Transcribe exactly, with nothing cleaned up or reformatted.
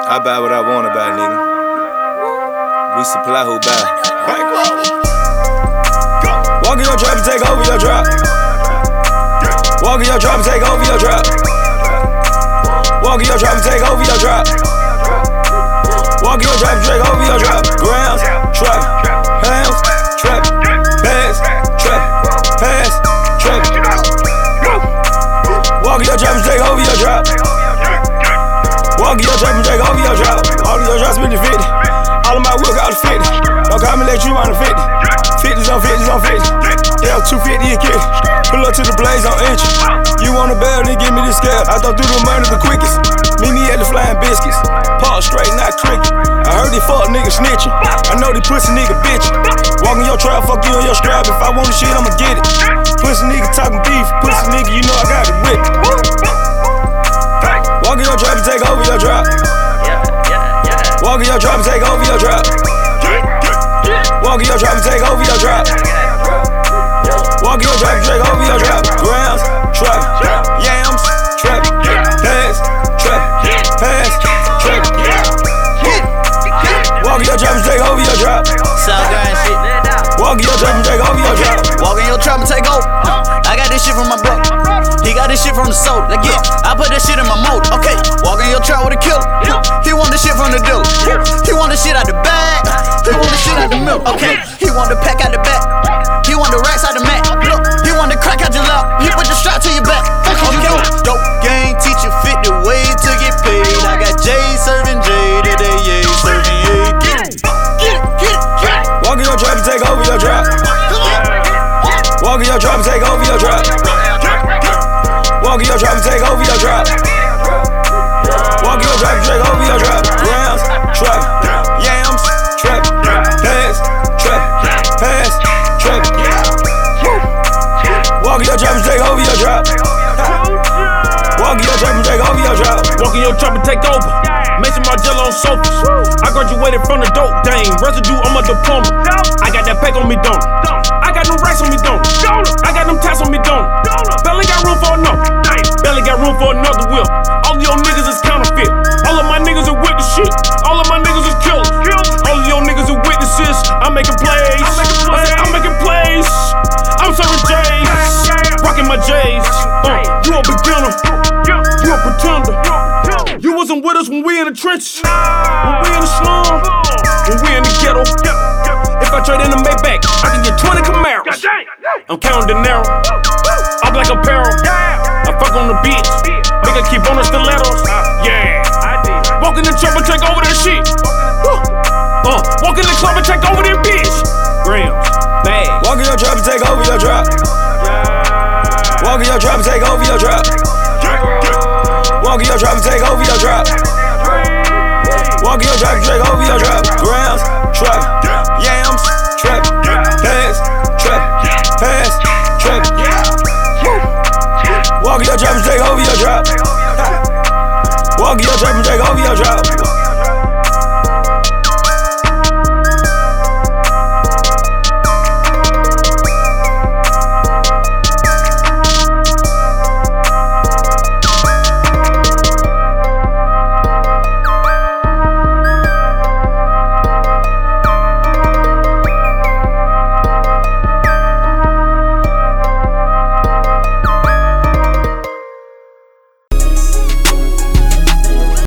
I buy what I wanna buy, nigga. We supply who buy. Walk in your trap and take over your drop. Walk in your trap and take over your drop. Walk in your trap and take over your drop. Walk in your trap and take over your drop. Grams, trap, hams, trap, bags, trap, pass, trap. Walk in your trap and take over your drop. Walk in your trap and take over your drop. All of your drops fifty fifty. All of my work out of fifty. Don't call me let you on the fifty. fifties on fifties on fifty. Yeah, two fifty a kid. Pull up to the blaze on entry. You want a bell, then give me the scale. I thought through the money the quickest. Meet me at the Flying Biscuits. Paul straight, not cricket. I heard these fuck niggas snitching. I know these pussy nigga bitchin'. Walk in your trap, fuck you on your strap. If I want the shit, I'ma get it. Pussy nigga talking beef. Pussy nigga, you know I got it whip. Walk in your trap and take over your drop. Walk in your trap and take over your drop. Walk in your trap and take over your drop. Walk in your trap and take over your drop. Grams, trap, yams, trap, pass, trap, pass, trap. Walk in your trap and take over your drop. Southgrind shit. Walk in your trap and take over your drop. Walk in your trap and take over. I got this shit from my bro. He got this shit from the soul. Like, yeah, I put that shit in my mold. Okay, walk in your trap with a killer. He want the shit from the dealer. He want the shit out the bag. He want the shit out the milk. Okay, he want the pack out the back. He want the racks out the mat. Look, he want the crack out your lap. He put the strap to your back. Fuck you do. Dope gang teacher fit the way to get paid. I got Jay serving J today, yeah, serving A. Get it, get it, get it, get it. Walk in your trap and take over your drop. Walk in your trap and take over your drop. Walk in your trap and take over your drop. Walk in your trap and take over your drop. Grams, trap, yams, trap, pass, trap, pass, trap. Walk in your trap and take over your drop. Walk in your trap and take over your drop. Walk in your trap and take over. Mason Margiela on sofas. I graduated from the dope dame. Residue on my diploma. I got that pack on me, don't I? I got them racks on me, don't I? I got them tats on me, don't I? Belly got room for another. Belly got room for another wheel. All of your niggas is counterfeit. All of my niggas are with the shit. All of my niggas is killers. All of your niggas are witnesses. I'm making plays. I said I'm making plays. I'm serving J's. Rocking my J's. Uh, you a beginner. You a pretender. You wasn't with us when we in the trenches. When we in the slum. When we in the ghetto. If I trade in a Maybach, I can get twenty Camaros. I'm counting dinero. I'm like apparel. I fuck on the beach. Nigga keep on the stilettos. Yeah. Walk in the trap and take over that shit. Uh, walk in the club and take over that bitch. Grams, bags. Walk in your trap and take over your drop. Walk in your trap and take over your drop. Walk in your trap and take over your drop. Walk in your trap and take over your drop. Grams, trap,